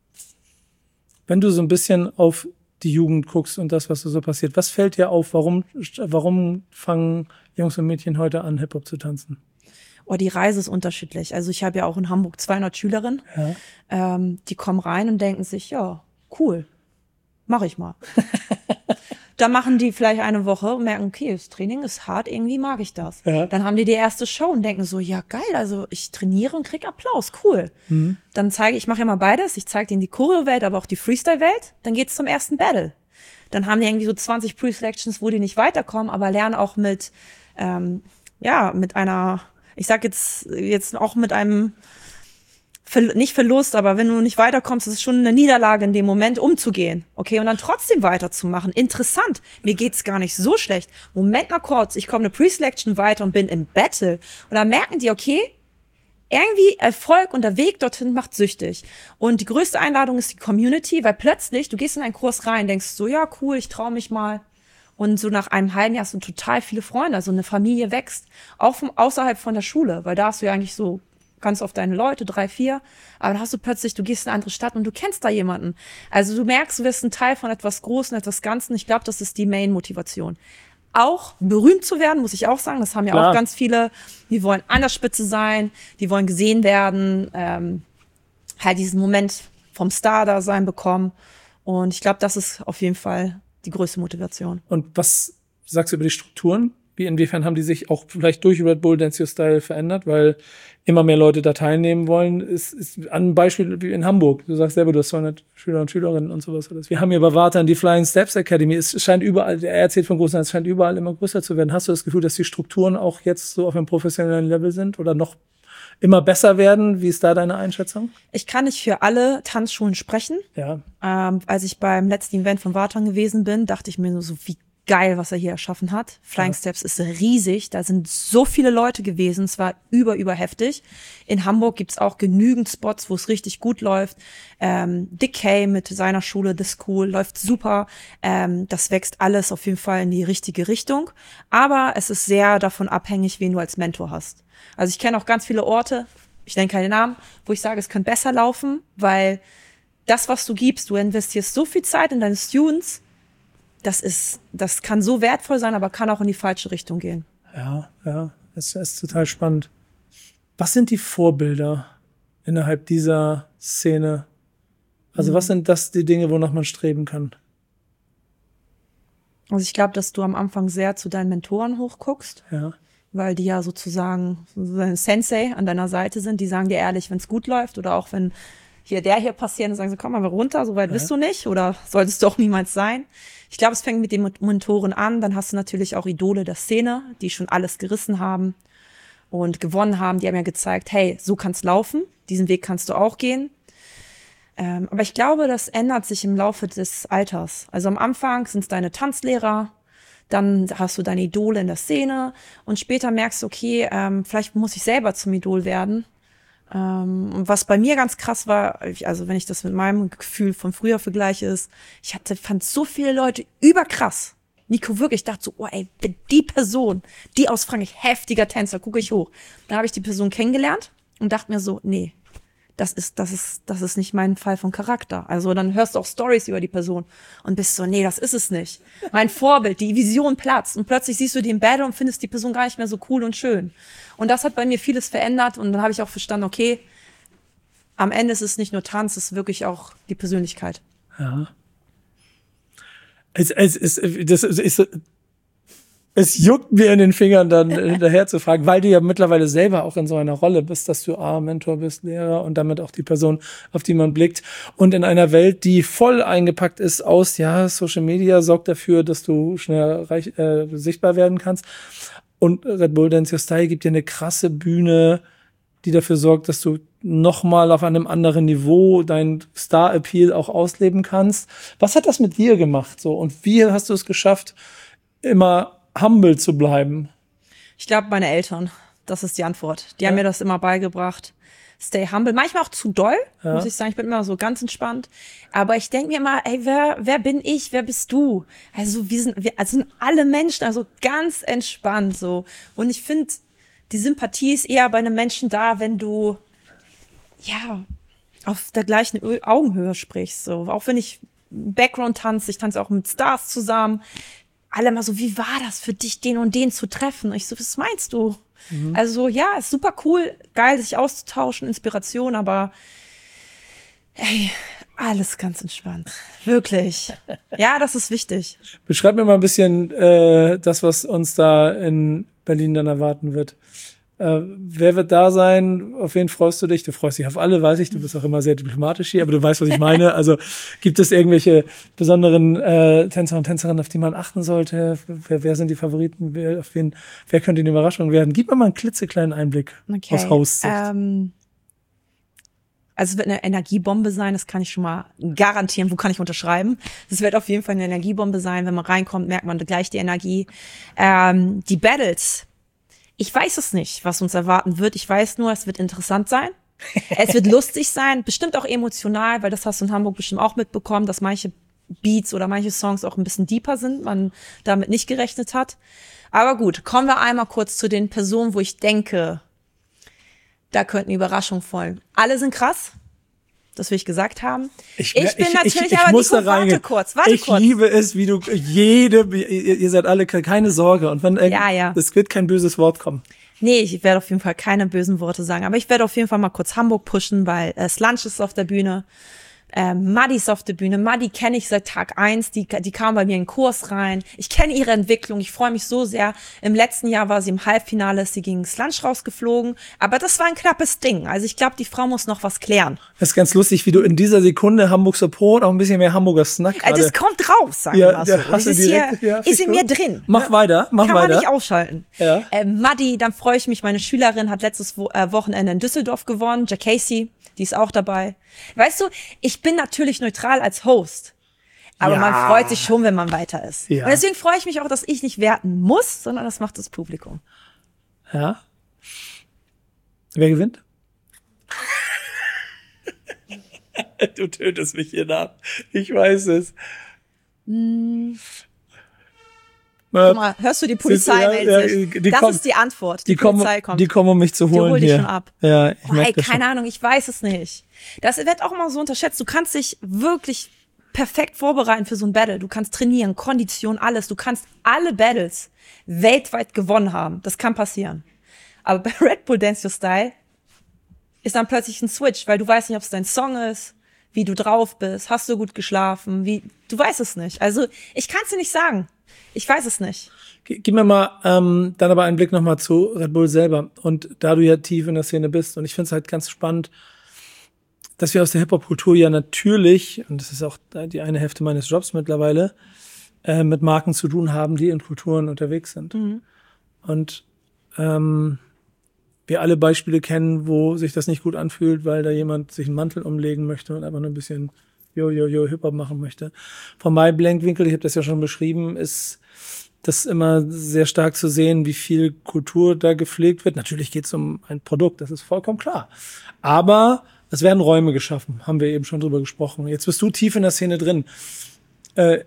Wenn du so ein bisschen auf die Jugend guckst und das, was so passiert, was fällt dir auf? Warum, warum fangen Jungs und Mädchen heute an, Hip-Hop zu tanzen? Oh, die Reise ist unterschiedlich. Also ich habe ja auch in Hamburg zweihundert Schülerinnen. Ja. Ähm, die kommen rein und denken sich, ja, cool, mach ich mal. Dann machen die vielleicht eine Woche und merken, okay, das Training ist hart, irgendwie mag ich das. Ja. Dann haben die die erste Show und denken so, ja geil, also ich trainiere und krieg Applaus, cool. Mhm. Dann zeige ich, mache ja mal beides, ich zeige denen die Choreo-Welt, aber auch die Freestyle-Welt. Dann geht's zum ersten Battle. Dann haben die irgendwie so zwanzig Pre-Selections, wo die nicht weiterkommen, aber lernen auch mit, ähm, ja, mit einer, ich sag jetzt, jetzt auch mit einem, Ver- nicht Verlust, aber wenn du nicht weiterkommst, ist es schon eine Niederlage in dem Moment, umzugehen. Okay, und dann trotzdem weiterzumachen. Interessant. Mir geht's gar nicht so schlecht. Moment mal kurz, ich komme eine Pre-Selection weiter und bin im Battle. Und dann merken die, okay, irgendwie Erfolg und der Weg dorthin macht süchtig. Und die größte Einladung ist die Community, weil plötzlich, du gehst in einen Kurs rein, denkst so, ja cool, ich traue mich mal. Und so nach einem halben Jahr hast du total viele Freunde, also eine Familie wächst. Auch vom, außerhalb von der Schule, weil da hast du ja eigentlich so ganz oft deine Leute, drei, vier. Aber dann hast du plötzlich, du gehst in eine andere Stadt und du kennst da jemanden. Also du merkst, du wirst ein Teil von etwas Großen, etwas Ganzen. Ich glaube, das ist die Main-Motivation. Auch berühmt zu werden, muss ich auch sagen. Das haben ja Klar. auch ganz viele, die wollen an der Spitze sein, die wollen gesehen werden, ähm, halt diesen Moment vom Star-Dasein bekommen. Und ich glaube, das ist auf jeden Fall die größte Motivation. Und was sagst du über die Strukturen Wie inwiefern haben die sich auch vielleicht durch Red Bull Dance Your Style verändert, weil immer mehr Leute da teilnehmen wollen? Ist, ist ein Beispiel wie in Hamburg. Du sagst selber, du hast zweihundert Schüler und Schülerinnen und sowas. Wir haben hier bei Wartan die Flying Steps Academy. Es scheint überall, er erzählt von großen, es scheint überall immer größer zu werden. Hast du das Gefühl, dass die Strukturen auch jetzt so auf einem professionellen Level sind oder noch immer besser werden? Wie ist da deine Einschätzung? Ich kann nicht für alle Tanzschulen sprechen. Ja. Ähm, als ich beim letzten Event von Wartan gewesen bin, dachte ich mir nur so, wie geil, was er hier erschaffen hat. Flying ja. Steps ist riesig. Da sind so viele Leute gewesen. Es war über, über heftig. In Hamburg gibt's auch genügend Spots, wo es richtig gut läuft. Ähm, Dick Kay mit seiner Schule, The School, läuft super. Ähm, das wächst alles auf jeden Fall in die richtige Richtung. Aber es ist sehr davon abhängig, wen du als Mentor hast. Also ich kenne auch ganz viele Orte, ich nenne keine Namen, wo ich sage, es könnte besser laufen, weil das, was du gibst, du investierst so viel Zeit in deine Students, das ist, das kann so wertvoll sein, aber kann auch in die falsche Richtung gehen. Ja, ja, das ist total spannend. Was sind die Vorbilder innerhalb dieser Szene? Also mhm. was sind das die Dinge, wonach man streben kann? Also ich glaube, dass du am Anfang sehr zu deinen Mentoren hochguckst. Ja. Weil die ja sozusagen so ein Sensei an deiner Seite sind. Die sagen dir ehrlich, wenn es gut läuft oder auch wenn hier der hier passiert, dann sagen sie, komm mal runter, so weit ja. bist du nicht oder solltest du auch niemals sein. Ich glaube, es fängt mit den Mentoren an, dann hast du natürlich auch Idole der Szene, die schon alles gerissen haben und gewonnen haben. Die haben ja gezeigt, hey, so kann's laufen, diesen Weg kannst du auch gehen. Ähm, aber ich glaube, das ändert sich im Laufe des Alters. Also am Anfang sind es deine Tanzlehrer, dann hast du deine Idole in der Szene und später merkst du, okay, ähm, vielleicht muss ich selber zum Idol werden. Ähm, und was bei mir ganz krass war, also wenn ich das mit meinem Gefühl von früher vergleiche, ist, ich hatte, fand so viele Leute überkrass. Nico, wirklich, ich dachte so, oh ey, die Person, die aus Frankreich, heftiger Tänzer, gucke ich hoch. Dann habe ich die Person kennengelernt und dachte mir so, nee, das ist, das ist, das ist nicht mein Fall von Charakter. Also dann hörst du auch Stories über die Person und bist so, nee, das ist es nicht. Mein Vorbild, die Vision platzt und plötzlich siehst du die im Battle und findest die Person gar nicht mehr so cool und schön. Und das hat bei mir vieles verändert und dann habe ich auch verstanden, okay, am Ende ist es nicht nur Tanz, es ist wirklich auch die Persönlichkeit. Ja. Es, es, es, das ist, es juckt mir in den Fingern, dann hinterher zu fragen, weil du ja mittlerweile selber auch in so einer Rolle bist, dass du A, Mentor bist, Lehrer und damit auch die Person, auf die man blickt. Und in einer Welt, die voll eingepackt ist aus, ja, Social Media sorgt dafür, dass du schnell reich, äh, sichtbar werden kannst. Und Red Bull Dance Your Style gibt dir eine krasse Bühne, die dafür sorgt, dass du nochmal auf einem anderen Niveau deinen Star-Appeal auch ausleben kannst. Was hat das mit dir gemacht? So? Und wie hast du es geschafft, immer humble zu bleiben? Ich glaube, meine Eltern, das ist die Antwort. Die ja. haben mir das immer beigebracht. Stay humble. Manchmal auch zu doll, ja. muss ich sagen. Ich bin immer so ganz entspannt. Aber ich denke mir immer, ey, wer, wer bin ich? Wer bist du? Also wir sind, wir also sind alle Menschen, also ganz entspannt so. Und ich finde, die Sympathie ist eher bei einem Menschen da, wenn du, ja, auf der gleichen Augenhöhe sprichst, so. Auch wenn ich Background tanze, ich tanze auch mit Stars zusammen. Alle mal so, wie war das für dich, den und den zu treffen? Und ich so, was meinst du? Mhm. Also ja, ist super cool, geil, sich auszutauschen, Inspiration, aber ey, alles ganz entspannt. Wirklich. Ja, das ist wichtig. Beschreib mir mal ein bisschen äh, das, was uns da in Berlin dann erwarten wird. Äh, wer wird da sein? Auf wen freust du dich? Du freust dich auf alle, weiß ich. Du bist auch immer sehr diplomatisch hier, aber du weißt, was ich meine. Also gibt es irgendwelche besonderen äh, Tänzer und Tänzerinnen, auf die man achten sollte? Wer, wer sind die Favoriten? Wer, auf wen, wer könnte eine Überraschung werden? Gib mir mal einen klitzekleinen Einblick okay. aus Host-Sicht. Ähm, also es wird eine Energiebombe sein, das kann ich schon mal garantieren. Wo kann ich unterschreiben? Es wird auf jeden Fall eine Energiebombe sein. Wenn man reinkommt, merkt man gleich die Energie. Ähm, die Battles. Ich weiß es nicht, was uns erwarten wird. Ich weiß nur, es wird interessant sein. Es wird lustig sein, bestimmt auch emotional, weil das hast du in Hamburg bestimmt auch mitbekommen, dass manche Beats oder manche Songs auch ein bisschen deeper sind, man damit nicht gerechnet hat. Aber gut, kommen wir einmal kurz zu den Personen, wo ich denke, da könnten Überraschungen folgen. Alle sind krass. Das will ich gesagt haben. Ich, ich bin ich, natürlich ich, ich aber muss Nico, da warte kurz, warte ich kurz. Ich liebe es, wie du jede, ihr, ihr seid alle, keine Sorge. Und wenn ja, ja. es wird kein böses Wort kommen. Nee, ich werde auf jeden Fall keine bösen Worte sagen. Aber ich werde auf jeden Fall mal kurz Hamburg pushen, weil äh, Slunch ist auf der Bühne. Ähm, Maddi ist auf der Bühne. Maddi kenne ich seit Tag eins. Die, die kam bei mir in den Kurs rein. Ich kenne ihre Entwicklung. Ich freue mich so sehr. Im letzten Jahr war sie im Halbfinale, ist sie gegen Slunch rausgeflogen. Aber das war ein knappes Ding. Also ich glaube, die Frau muss noch was klären. Das ist ganz lustig, wie du in dieser Sekunde Hamburg Support, auch ein bisschen mehr Hamburger Snack gerade. Das kommt raus, sagen ja, wir mal so. Ja, hast ist du direkt, hier, ja, ist in mir drin. Mach ne? weiter, mach Kann weiter. Kann man nicht ausschalten. Ja. Ähm, Maddi, dann freue ich mich. Meine Schülerin hat letztes Wo- äh, Wochenende in Düsseldorf gewonnen. Jack Casey, die ist auch dabei. Weißt du, ich bin natürlich neutral als Host. Aber ja. man freut sich schon, wenn man weiter ist. Ja. Und deswegen freue ich mich auch, dass ich nicht werten muss, sondern das macht das Publikum. Ja. Wer gewinnt? Du tötest mich hier nach. Ich weiß es. Hm. Guck mal, hörst du die Polizei ja, meldet ja, sich. die Das kommen, ist die Antwort. Die, die Polizei kommen, kommt. Die kommen, um mich zu holen die hol dich hier. schon ab. Ja, ich oh, hey, das keine schon. Ahnung, ich weiß es nicht. Das wird auch immer so unterschätzt. Du kannst dich wirklich perfekt vorbereiten für so ein Battle. Du kannst trainieren, Kondition, alles. Du kannst alle Battles weltweit gewonnen haben. Das kann passieren. Aber bei Red Bull Dance Your Style ist dann plötzlich ein Switch, weil du weißt nicht, ob es dein Song ist, wie du drauf bist, hast du gut geschlafen, wie, du weißt es nicht. Also, ich kann es dir nicht sagen. Ich weiß es nicht. Gib mir mal ähm, dann aber einen Blick nochmal zu Red Bull selber. Und da du ja tief in der Szene bist, und ich finde es halt ganz spannend, dass wir aus der Hip-Hop-Kultur ja natürlich, und das ist auch die eine Hälfte meines Jobs mittlerweile, äh, mit Marken zu tun haben, die in Kulturen unterwegs sind. Mhm. Und ähm, wir alle Beispiele kennen, wo sich das nicht gut anfühlt, weil da jemand sich einen Mantel umlegen möchte und einfach nur ein bisschen Jo, Jo, Jo, Hip-Hop machen möchte. Von meinem Blickwinkel, ich habe das ja schon beschrieben, ist das immer sehr stark zu sehen, wie viel Kultur da gepflegt wird. Natürlich geht es um ein Produkt, das ist vollkommen klar. Aber es werden Räume geschaffen, haben wir eben schon drüber gesprochen. Jetzt bist du tief in der Szene drin. Äh,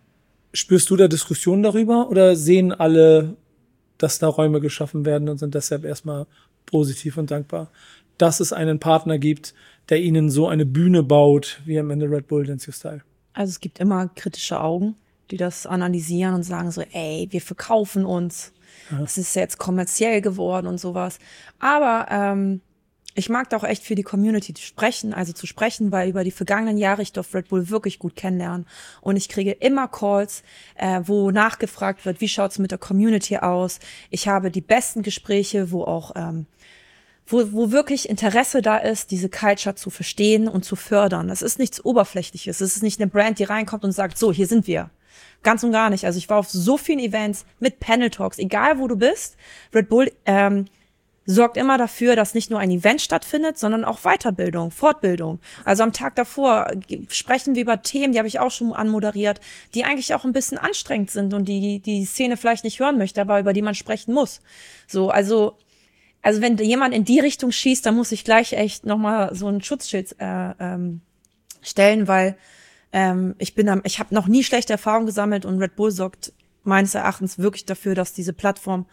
spürst du da Diskussionen darüber oder sehen alle, dass da Räume geschaffen werden und sind deshalb erstmal positiv und dankbar, dass es einen Partner gibt, der ihnen so eine Bühne baut, wie am Ende Red Bull Dance Your Style? Also es gibt immer kritische Augen, die das analysieren und sagen so, ey, wir verkaufen uns. Ja. Das ist jetzt kommerziell geworden und sowas. Aber ähm, ich mag da auch echt für die Community zu sprechen, also zu sprechen, weil über die vergangenen Jahre ich durfte Red Bull wirklich gut kennenlernen. Und ich kriege immer Calls, äh, wo nachgefragt wird, wie schaut's mit der Community aus? Ich habe die besten Gespräche, wo auch ähm, wo, wo wirklich Interesse da ist, diese Culture zu verstehen und zu fördern. Das ist nichts Oberflächliches. Es ist nicht eine Brand, die reinkommt und sagt, so, hier sind wir. Ganz und gar nicht. Also ich war auf so vielen Events mit Panel Talks, egal wo du bist. Red Bull ähm, sorgt immer dafür, dass nicht nur ein Event stattfindet, sondern auch Weiterbildung, Fortbildung. Also am Tag davor sprechen wir über Themen, die habe ich auch schon anmoderiert, die eigentlich auch ein bisschen anstrengend sind und die die Szene vielleicht nicht hören möchte, aber über die man sprechen muss. So, also Also wenn jemand in die Richtung schießt, dann muss ich gleich echt nochmal so ein Schutzschild äh, ähm, stellen, weil ähm, ich bin am, ich habe noch nie schlechte Erfahrungen gesammelt und Red Bull sorgt meines Erachtens wirklich dafür, dass diese Plattform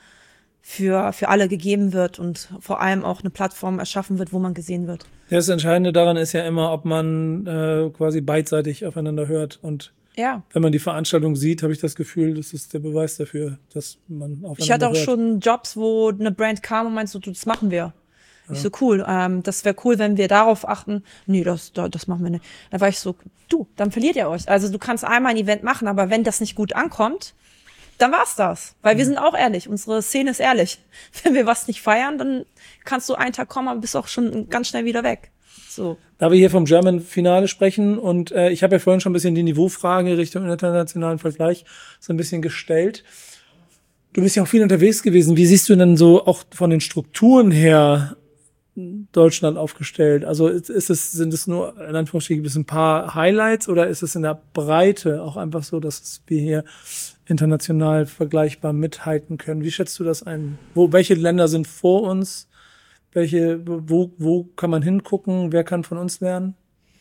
für für alle gegeben wird und vor allem auch eine Plattform erschaffen wird, wo man gesehen wird. Das Entscheidende daran ist ja immer, ob man äh, quasi beidseitig aufeinander hört. Und ja. wenn man die Veranstaltung sieht, habe ich das Gefühl, das ist der Beweis dafür, dass man aufeinander hört. Ich hatte auch hört. schon Jobs, wo eine Brand kam und meinte so, das machen wir. Ja. Ich so, cool, ähm, das wäre cool, wenn wir darauf achten. Nee, das, das machen wir nicht. Da war ich so, du, dann verliert ihr euch. Also du kannst einmal ein Event machen, aber wenn das nicht gut ankommt, dann war's das. Weil wir sind auch ehrlich, unsere Szene ist ehrlich. Wenn wir was nicht feiern, dann kannst du einen Tag kommen, aber bist auch schon ganz schnell wieder weg. So. Da wir hier vom German-Finale sprechen und äh, ich habe ja vorhin schon ein bisschen die Niveaufrage Richtung internationalen Vergleich so ein bisschen gestellt. Du bist ja auch viel unterwegs gewesen. Wie siehst du denn so auch von den Strukturen her Deutschland aufgestellt? Also ist, ist es, sind es nur in Anführungsstrichen gibt es ein paar Highlights oder ist es in der Breite auch einfach so, dass wir hier international vergleichbar mithalten können? Wie schätzt du das ein? Wo, welche Länder sind vor uns? Welche, wo, wo kann man hingucken? Wer kann von uns lernen?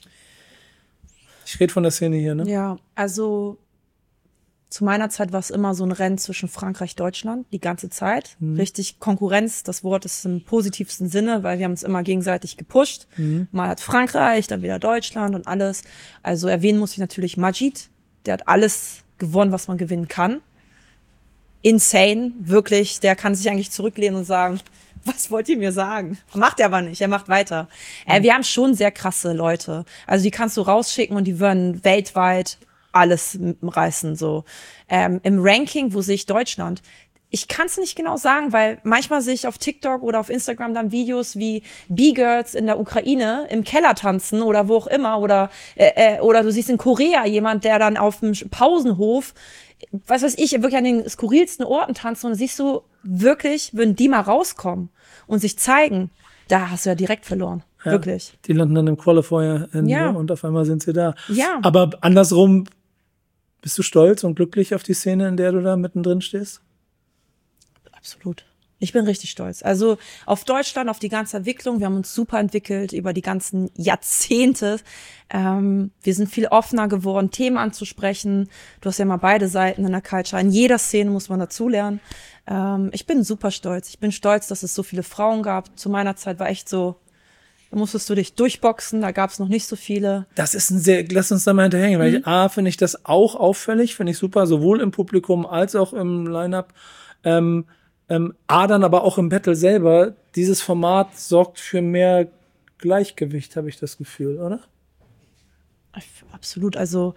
Ich rede von der Szene hier, ne? Ja, also zu meiner Zeit war es immer so ein Rennen zwischen Frankreich und Deutschland, die ganze Zeit. Mhm. Richtig Konkurrenz, das Wort ist im positivsten Sinne, weil wir haben uns immer gegenseitig gepusht. Mhm. Mal hat Frankreich, dann wieder Deutschland und alles. Also erwähnen muss ich natürlich Majid, der hat alles gewonnen, was man gewinnen kann. Insane, wirklich, der kann sich eigentlich zurücklehnen und sagen, was wollt ihr mir sagen? Macht er aber nicht, er macht weiter. Äh, wir haben schon sehr krasse Leute. Also die kannst du rausschicken und die würden weltweit alles reißen. So ähm, im Ranking, wo sehe ich Deutschland? Ich kann es nicht genau sagen, weil manchmal sehe ich auf TikTok oder auf Instagram dann Videos wie B-Girls in der Ukraine im Keller tanzen oder wo auch immer. Oder äh, äh, oder du siehst in Korea jemand, der dann auf dem Pausenhof, was weiß ich, wirklich an den skurrilsten Orten tanzen. Und dann siehst du wirklich, würden die mal rauskommen und sich zeigen, da hast du ja direkt verloren. Ja, wirklich. Die landen dann im Qualifier ja. und auf einmal sind sie da. Ja. Aber andersrum, bist du stolz und glücklich auf die Szene, in der du da mittendrin stehst? Absolut. Ich bin richtig stolz. Also auf Deutschland, auf die ganze Entwicklung. Wir haben uns super entwickelt über die ganzen Jahrzehnte. Ähm, wir sind viel offener geworden, Themen anzusprechen. Du hast ja mal beide Seiten in der Culture. In jeder Szene muss man dazulernen. Ähm, ich bin super stolz. Ich bin stolz, dass es so viele Frauen gab. Zu meiner Zeit war echt so, da musstest du dich durchboxen, da gab es noch nicht so viele. Das ist ein sehr, lass uns da mal hinterhängen, weil Mhm. ich, A, finde ich das auch auffällig, finde ich super, sowohl im Publikum als auch im Line-Up. Ähm, Ähm, A, dann aber auch im Battle selber, dieses Format sorgt für mehr Gleichgewicht, habe ich das Gefühl, oder? Absolut, also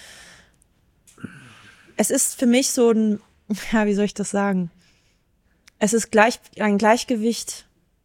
es ist für mich so ein, ja, wie soll ich das sagen? Es ist gleich, ein Gleichgewicht.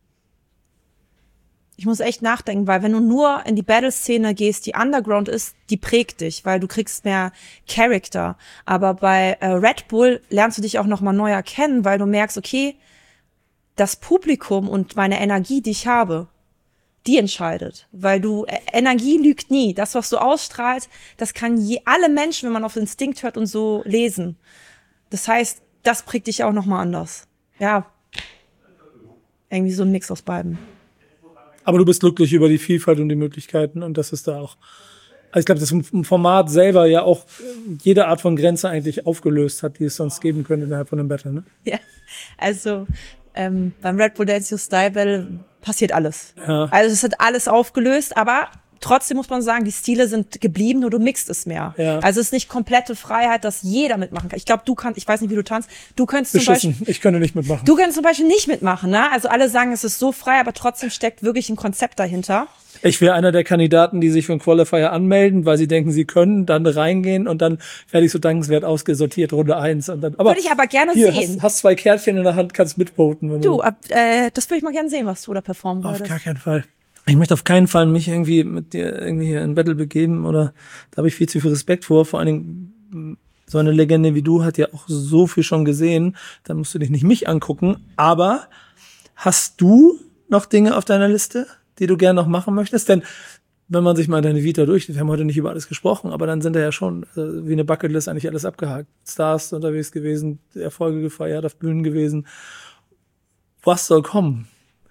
Ich muss echt nachdenken, weil wenn du nur in die Battle-Szene gehst, die Underground ist, die prägt dich, weil du kriegst mehr Charakter. Aber bei äh, Red Bull lernst du dich auch nochmal neu erkennen, weil du merkst, okay, das Publikum und meine Energie, die ich habe, die entscheidet. Weil du, äh, Energie lügt nie. Das, was du ausstrahlst, das kann je, alle Menschen, wenn man auf Instinkt hört und so, lesen. Das heißt, das prägt dich auch nochmal anders. Ja, irgendwie so ein Mix aus beiden. Aber du bist glücklich über die Vielfalt und die Möglichkeiten und das ist da auch. Also ich glaube, das Format selber ja auch jede Art von Grenze eigentlich aufgelöst hat, die es sonst geben könnte innerhalb von einem Battle, ne? Ja, also ähm, beim Red Bull Dance Your Style Battle passiert alles. Ja. Also es hat alles aufgelöst, aber trotzdem muss man sagen, die Stile sind geblieben, nur du mixt es mehr. Ja. Also es ist nicht komplette Freiheit, dass jeder mitmachen kann. Ich glaube, du kannst, ich weiß nicht, wie du tanzt, du könntest zum Beschissen. Beispiel, Ich könnte nicht mitmachen. du könntest zum Beispiel nicht mitmachen, ne? Also alle sagen, es ist so frei, aber trotzdem steckt wirklich ein Konzept dahinter. Ich wäre einer der Kandidaten, die sich für einen Qualifier anmelden, weil sie denken, sie können, dann reingehen und dann werde ich so dankenswert ausgesortiert, Runde eins. Und dann, aber Würde ich aber gerne hier, sehen. Hast, hast zwei Kärtchen in der Hand, kannst mitvoten. Wenn Du, ab, äh, das würde ich mal gerne sehen, was du da performen Auf würdest. gar keinen Fall. Ich möchte auf keinen Fall mich irgendwie mit dir irgendwie hier in Battle begeben oder da habe ich viel zu viel Respekt vor. Vor allen Dingen so eine Legende wie du hat ja auch so viel schon gesehen. Da musst du dich nicht mich angucken. Aber hast du noch Dinge auf deiner Liste, die du gerne noch machen möchtest? Denn wenn man sich mal deine Vita durchgeht, wir haben heute nicht über alles gesprochen, aber dann sind da ja schon also wie eine Bucketlist eigentlich alles abgehakt. Stars unterwegs gewesen, Erfolge gefeiert, auf Bühnen gewesen. Was soll kommen?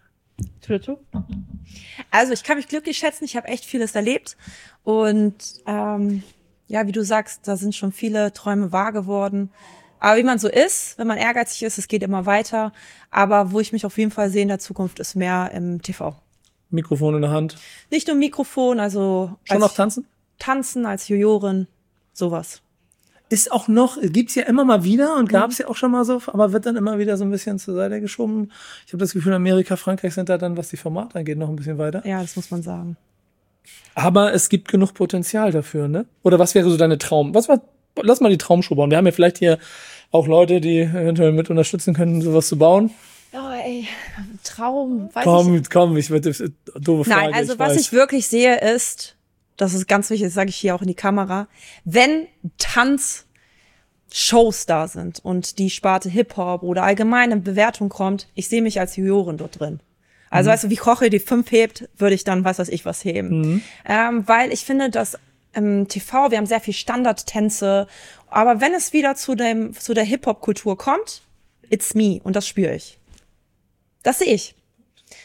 Also ich kann mich glücklich schätzen, ich habe echt vieles erlebt und ähm, ja, wie du sagst, da sind schon viele Träume wahr geworden. Aber wie man so ist, wenn man ehrgeizig ist, es geht immer weiter. Aber wo ich mich auf jeden Fall sehe in der Zukunft, ist mehr im T V. Mikrofon in der Hand. Nicht nur Mikrofon, also schon noch tanzen? Tanzen als Jurorin, sowas. Ist auch noch, gibt's ja immer mal wieder und gab's ja auch schon mal so, aber wird dann immer wieder so ein bisschen zur Seite geschoben. Ich habe das Gefühl, Amerika, Frankreich sind da dann, was die Formate angeht, noch ein bisschen weiter. Ja, das muss man sagen. Aber es gibt genug Potenzial dafür, ne? Oder was wäre so deine Traum? Was war, lass mal die Traumshow bauen. Wir haben ja vielleicht hier auch Leute, die eventuell mit unterstützen können, sowas zu bauen. Oh, ey, Traum, weiß komm, ich. Komm, ich würde, doofe Frage. Nein, also ich was weiß. ich wirklich sehe ist, das ist ganz wichtig, das sage ich hier auch in die Kamera, wenn Tanz Shows da sind und die Sparte Hip-Hop oder allgemeine Bewertung kommt, ich sehe mich als Jurorin dort drin. Also mhm. weißt du, wie Koche die fünf hebt, würde ich dann, weiß was ich, was heben. Mhm. Ähm, weil ich finde, dass im T V, wir haben sehr viel Standardtänze, aber wenn es wieder zu dem zu der Hip-Hop-Kultur kommt, it's me und das spüre ich. Das sehe ich.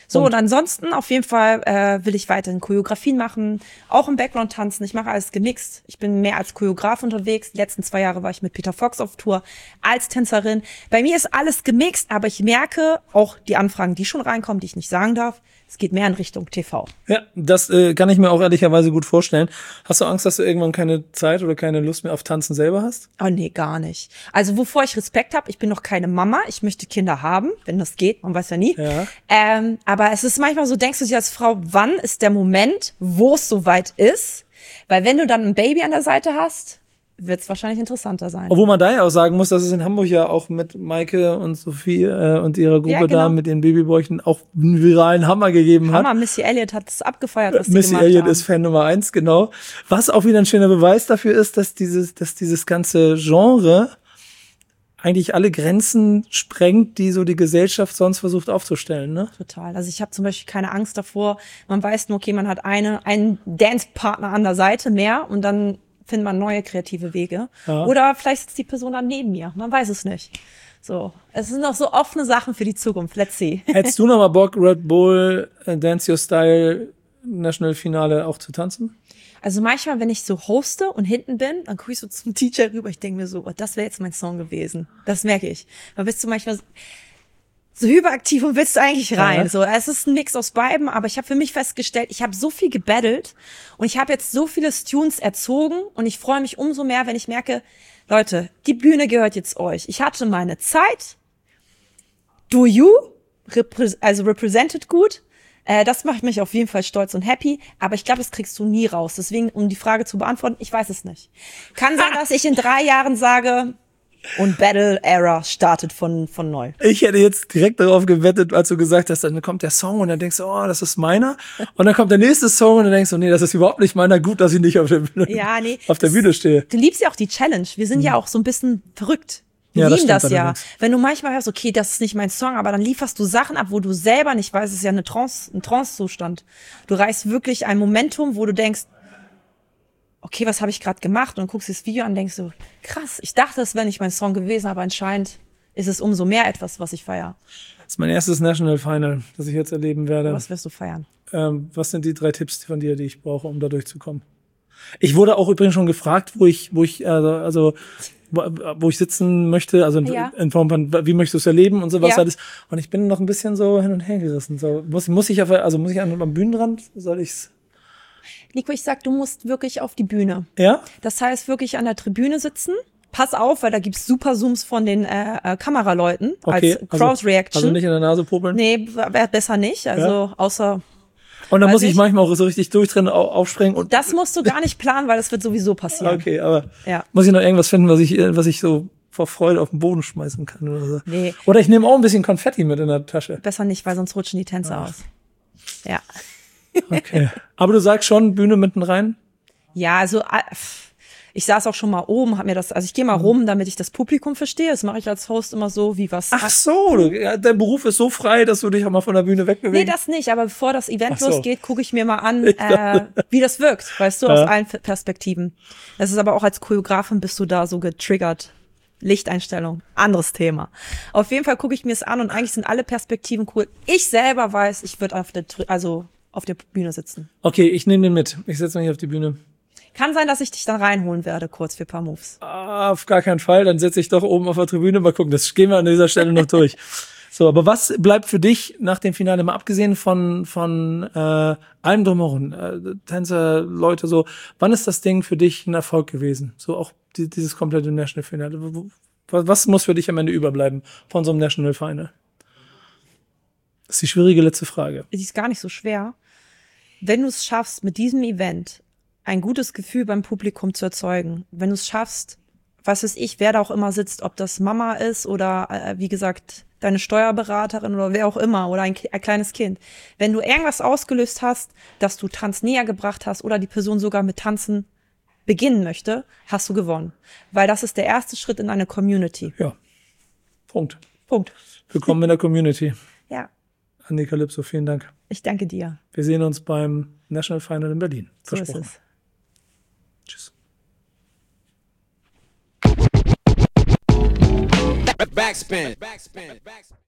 So, Und- und ansonsten auf jeden Fall äh, will ich weiterhin Choreografien machen, auch im Background tanzen. Ich mache alles gemixt. Ich bin mehr als Choreograf unterwegs. Die letzten zwei Jahre war ich mit Peter Fox auf Tour als Tänzerin. Bei mir ist alles gemixt, aber ich merke auch die Anfragen, die schon reinkommen, die ich nicht sagen darf, es geht mehr in Richtung T V. Ja, das äh, kann ich mir auch ehrlicherweise gut vorstellen. Hast du Angst, dass du irgendwann keine Zeit oder keine Lust mehr auf Tanzen selber hast? Oh nee, gar nicht. Also wovor ich Respekt habe, ich bin noch keine Mama, ich möchte Kinder haben, wenn das geht, man weiß ja nie. Ja. Ähm, aber es ist manchmal so, denkst du dir als Frau, wann ist der Moment, wo es soweit ist? Weil wenn du dann ein Baby an der Seite hast, wird es wahrscheinlich interessanter sein. Obwohl man da ja auch sagen muss, dass es in Hamburg ja auch mit Maike und Sophie äh, und ihrer Gruppe Ja, genau. da mit den Babybräuchen auch einen viralen Hammer gegeben hat. Hammer, Missy Elliott hat es abgefeiert, was die Missy gemacht Elliott haben. ist Fan Nummer eins, genau. Was auch wieder ein schöner Beweis dafür ist, dass dieses, dass dieses ganze Genre eigentlich alle Grenzen sprengt, die so die Gesellschaft sonst versucht aufzustellen, ne? Total. Also ich habe zum Beispiel keine Angst davor. Man weiß nur, okay, man hat eine, einen Dance-Partner an der Seite mehr und dann findet man neue kreative Wege. Ja. Oder vielleicht sitzt die Person dann neben mir. Man weiß es nicht. So, es sind noch so offene Sachen für die Zukunft. Let's see. Hättest du noch mal Bock, Red Bull, äh, Dance Your Style, National Finale auch zu tanzen? Also manchmal, wenn ich so hoste und hinten bin, dann gucke ich so zum D J rüber. Ich denke mir so, oh, das wäre jetzt mein Song gewesen. Das merke ich. Da bist du manchmal so hyperaktiv und willst du eigentlich rein. Ja. So, es ist ein Mix aus beiden, aber ich habe für mich festgestellt, ich habe so viel gebattelt und ich habe jetzt so viele Tunes erzogen und ich freue mich umso mehr, wenn ich merke, Leute, die Bühne gehört jetzt euch. Ich hatte meine Zeit. Do you? Repre- also represented gut. Äh, das macht mich auf jeden Fall stolz und happy, aber ich glaube, das kriegst du nie raus. Deswegen, um die Frage zu beantworten, ich weiß es nicht. Kann sein, dass ich in drei Jahren sage, und Battle Era startet von, von neu. Ich hätte jetzt direkt darauf gewettet, als du gesagt hast, dann kommt der Song und dann denkst du, oh, das ist meiner. Und dann kommt der nächste Song und dann denkst du, nee, das ist überhaupt nicht meiner. Gut, dass ich nicht auf der Bühne, Ja, nee. auf der Bühne stehe. Du liebst ja auch die Challenge. Wir sind ja auch so ein bisschen verrückt. Wir Ja, das lieben das, stimmt ja. allerdings. Wenn du manchmal hörst, okay, das ist nicht mein Song, aber dann lieferst du Sachen ab, wo du selber nicht weißt, es ist ja eine Trance, ein Trance-Zustand. Du reißt wirklich ein Momentum, wo du denkst, okay, was habe ich gerade gemacht? Und dann guckst du das Video an und denkst so, krass, ich dachte, es wäre nicht mein Song gewesen, aber anscheinend ist es umso mehr etwas, was ich feiere. Das ist mein erstes National Final, das ich jetzt erleben werde. Was wirst du feiern? Ähm, was sind die drei Tipps von dir, die ich brauche, um da durchzukommen? Ich wurde auch übrigens schon gefragt, wo ich, wo ich, also, also wo, wo ich sitzen möchte, also in, Ja. in Form von, wie möchtest du es erleben und sowas Ja. alles. Und ich bin noch ein bisschen so hin und her gerissen. So, muss, muss ich auf, also muss ich an, am Bühnenrand, soll ich's? Nico, ich sag, du musst wirklich auf die Bühne. Ja? Das heißt, wirklich an der Tribüne sitzen. Pass auf, weil da gibt's super Zooms von den äh, äh, Kameraleuten Okay. als Crowd-Reaction. Also, also nicht in der Nase popeln. Nee, wäre besser nicht. Also Ja. außer, Und dann weiß muss ich ich. manchmal auch so richtig durchtrennen, au- aufspringen und das musst du gar nicht planen, weil das wird sowieso passieren. okay, aber Ja. muss ich noch irgendwas finden, was ich, äh, was ich so vor Freude auf den Boden schmeißen kann oder so. Nee. Oder ich nehme auch ein bisschen Konfetti mit in der Tasche. Besser nicht, weil sonst rutschen die Tänze Ah. aus. Ja. Okay. Aber du sagst schon, Bühne mitten rein? Ja, also äh, pff, ich saß auch schon mal oben, hab mir das, also ich gehe mal rum, damit ich das Publikum verstehe. Das mache ich als Host immer so, wie was. Ach so, du, ja, dein Beruf ist so frei, dass du dich auch mal von der Bühne Nee, wegbewegst. das nicht, aber bevor das Event Ach so. losgeht, gucke ich mir mal an, äh, wie das wirkt, weißt du, Ja. aus allen F- Perspektiven. Das ist aber auch als Choreografin bist du da so getriggert. Lichteinstellung, anderes Thema. Auf jeden Fall gucke ich mir es an und eigentlich sind alle Perspektiven cool. Ich selber weiß, ich würde auf der, Tri- also auf der Bühne sitzen. Okay, ich nehme den mit. Ich setze mich auf die Bühne. Kann sein, dass ich dich dann reinholen werde, kurz für ein paar Moves. Ah, auf gar keinen Fall. Dann setze ich doch oben auf der Tribüne. Mal gucken, das gehen wir an dieser Stelle noch durch. So, aber was bleibt für dich nach dem Finale, mal abgesehen von von äh, allem drumherum, äh, Tänzer, Leute, so, wann ist das Ding für dich ein Erfolg gewesen? So auch die, dieses komplette National Finale. Wo- wo- Was muss für dich am Ende überbleiben von so einem National Final? Das ist die schwierige letzte Frage. Die ist gar nicht so schwer. Wenn du es schaffst, mit diesem Event ein gutes Gefühl beim Publikum zu erzeugen, wenn du es schaffst, was weiß ich, wer da auch immer sitzt, ob das Mama ist oder, äh, wie gesagt, deine Steuerberaterin oder wer auch immer oder ein, Ki- ein kleines Kind. Wenn du irgendwas ausgelöst hast, dass du Tanz näher gebracht hast oder die Person sogar mit Tanzen beginnen möchte, hast du gewonnen. Weil das ist der erste Schritt in eine Community. Ja. Punkt. Punkt. Willkommen in der Community. Ja, Andi Calypso, vielen Dank. ich danke dir. Wir sehen uns beim National Final in Berlin. So ist Versprochen. es. Tschüss. Backspin. Backspin. Backspin.